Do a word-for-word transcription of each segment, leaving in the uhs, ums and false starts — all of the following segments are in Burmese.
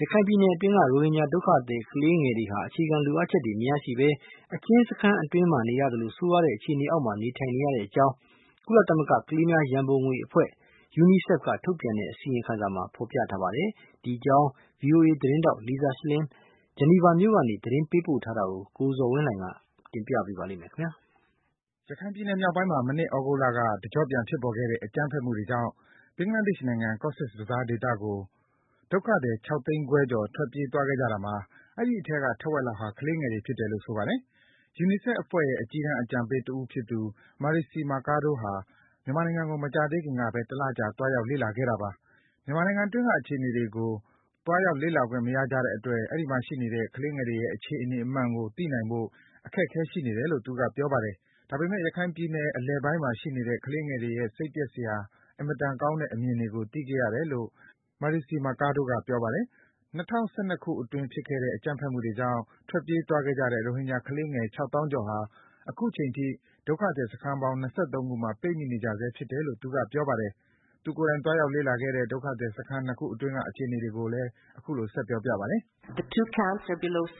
ရခိုင်ပြည်နယ်အတွင်းက ရိုဟင်ဂျာဒုက္ခသည်ကလေးငယ်တွေဟာ အခြေခံလိုအပ်ချက်တွေမရရှိဘဲ အကျဉ်းစခန်းအတွင်းမှာနေရသလို ဆိုးဝါးတဲ့အခြေအနေအောက်မှာနေထိုင်နေရတဲ့အကြောင်း ကုလသမဂ္ဂကလေးများရန်ပုံငွေအဖွဲ့ UNICEF ကထုတ်ပြန်တဲ့အစီရင်ခံစာမှာဖော်ပြထားပါတယ်။ ဒီအကြောင်း ဗွီအိုအေသတင်းထောက် Lisa Schlein ဂျနီဗာမြို့ကနေသတင်းပေးပို့ထားတာကို ကိုဇော်ဝင်းလှိုင်ကတင်ပြပေးပါမယ်။ရခိုင်ပြည်နယ်မြောက်ပိုင်းမှာ မနှစ် သြဂုတ်လက တကျော့ပြန်ဖြစ်ပေါ်ခဲ့တဲ့ အကြမ်းဖက်မှုတွေကြောင့် ဘင်္ဂလားဒေ့ရှ်နိုင်ငံ၊ Cox's Bazar ဒေသကို ဒုက္ခသည် ၆ သိန်းခွဲကျော် ထွက်ပြေးသွားခဲ့ကြတာမှာ အဲဒီအထဲက ထက်ဝက်လောက်ဟာ ကလေးငယ်တွေဖြစ်တယ်လို့ ဆိုပါတယ်။ UNICEF အဖွဲ့ရဲ့ အကြီးတန်းအကြံပေးတဦးဖြစ်သူ Marixie Mercado ဟာ မြန်မာနိုင်ငံကို မကြာသေးခင်ကဘဲ တလကြာ သွားရောက်လေ့လာခဲ့တာပါ။ မြန်မာနိုင်ငံအတွင်းက အခြေအနေတွေကို သွားရောက်လေ့လာခွင့်မရကြတဲ့အတွက် အဲဒီမှာရှိနေတဲ့ ကလေးငယ်တွေရဲ့ အခြေအနေမှန်ကို သိနိုင်ဖို့ အခက်အခဲရှိနေတယ်လို့ သူက ပြောပါတယ်။ ဒါပေမယ့် ရခိုင်ပြည်နယ်အလယ်ပိုင်းမှာရှိနေတဲ့ ကလေးငယ်တွေရဲ့ စိတ်ပျက်စရာ အင်မတန်ကောင်းတဲ့အမြင်တွေကို သိခဲ့ရတယ်လို့ Marixie Mercado က ပြောပါတယ်။ ၂၀၁၂ ခုအတွင်းဖြစ်ခဲ့တဲ့ အကြမ်းဖက်မှုတွေကြောင့် ထွက်ပြေးသွားခဲ့ကြတဲ့ ရိုဟင်ဂျာကလေးငယ် ၆ သောင်းကျော်ဟာ အခုချိန်ထိ ဒုက္ခသည်စခန်းပေါင်း ၂၃ ခုမှာ ပိတ်မိနေကြဆဲဖြစ်တယ်လို့ သူက ပြောပါတယ်။ သူကိုယ်တိုင် သွားရောက်လေ့လာခဲ့တဲ့ ဒုက္ခသည်စခန်း ၂ ခုအတွင်းက အခြေအနေတွေကိုလည်း အခုလို ဆက်ပြောပြပါတယ်။ “စခန်း ၂ ခု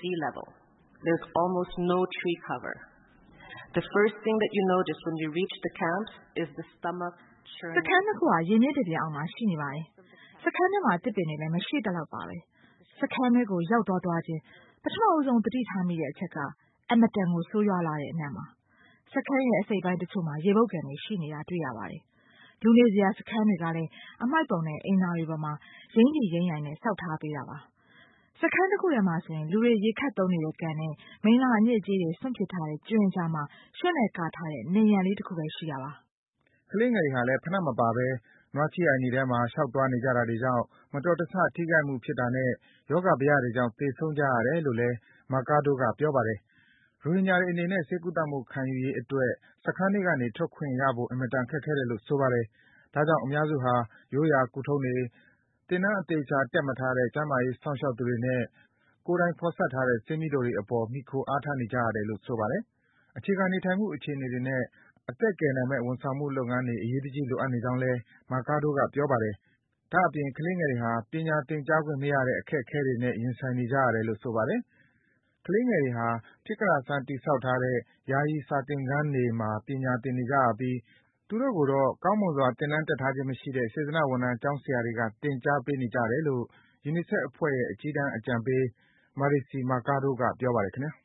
ဟာ ရေမျက်နှာပြင်အောက်မှာရှိနေပါတယ်။ စခန်းထဲမှာ သစ်ပင်တွေလည်း မရှိသလောက်ပါဘဲ။ စခန်းထဲကို ရောက်သွားသွားချင်း ပထမဆုံး သတိထားမိတဲ့အချက်က အင်မတန်ကို ဆိုးရွားလှတဲ့အနံ့ပါ။ စခန်းရဲ့ အစိတ်အပိုင်းတချို့မှာ ရေပုပ်ကန်တွေရှိနေတာ တွေ့ရပါတယ်။ လူနေစရာစခန်းတွေကလည်း အမှိုက်ပုံနဲ့ အိမ်သာတွေပေါ်မှာ ယိုင်တိယိုင်ယိုင်နဲ့ ဆောက်ထားပေးတာပါ။ စခန်းတခုထဲမှာဆိုရင် လူတွေ ရေခပ်သုံးနေတဲ့ကန်နဲ့ မိလ္လာအညစ်အကြေးတွေ စွန့်ပစ်ထားတဲ့ ကြွင်းကြားမှာ ရွံ့နဲ့ကာထားတဲ့ နံရံလေးတခုဘဲ ရှိတာပါ။ ” ကလေးငယ်တွေဟာလည်း ဖိနပ်မပါဘဲ နွားချည်းအိုင်တွေထဲမှာ လျှောက်သွားနေကြတာတွေကြောင့် မတော်တဆ ထိခိုက်မှုဖြစ်တာနဲ့ ရောဂါဘယတွေကြောင့် သေဆုံးကြရတယ်လို့လည်း Mercado က ပြောပါတယ်။ ရိုဟင်ဂျာတွေအနေနဲ့ ဆေးကုသမှုခံယူရေးအတွက် စခန်းထဲကနေ ထွက်ခွင့်ရဖို့ အင်မတန်ခက်ခဲတယ်လို့ ဆိုပါတယ်။ ဒါကြောင့် အများစုဟာ ရိုးရာ ကုထုံးတွေ၊ သင်တန်းအသေချာ တက်မထားတဲ့ ကျန်းမာရေးစောင့်ရှောက်သူတွေနဲ့ ကိုယ်တိုင်ဖော်စပ်ထားတဲ့ ဆေးမြီးတိုတွေအပေါ် မှီခိုအားထားနေကြရတယ်လို့ ဆိုပါတယ်။ အခြေခံနေထိုင်မှုအခြေအနေတွေနဲ့ အသက်ကယ်နိုင်မယ့် ဝန်ဆောင်မှုလုပ်ငန်းတွေ အရေးတကြီးလိုအပ်နေကြောင်းလည်း Mercado က ပြောပါတယ်။ ဒါ့အပြင် ကလေးငယ်တွေဟာ ပညာသင်ကြားခွင့်မရတဲ့ အခက်အခဲတွေနဲ့ ရင်ဆိုင်နေကြရတယ်လို့ ဆိုပါတယ်။ ကလေးငယ်တွေဟာ ဖြစ်ကတတ်ဆန်း တည်ဆောက်ထားတဲ့ ယာယီစာသင်ခန်းတွေမှာ ပညာသင်နေကြရပြီး သူတို့ကိုတော့ ကောင်းမွန်စွာ သင်တန်းတက်ထားခြင်းမရှိတဲ့ စေတနာ့ဝန်ထမ်း ကျောင်းဆရာတွေက သင်ကြားပေးနေကြတယ်လို့ UNICEF အဖွဲ့ရဲ့ အကြီးတန်းအကြံပေး Marixie Mercado က ပြောပါတယ် ခင်ဗျာ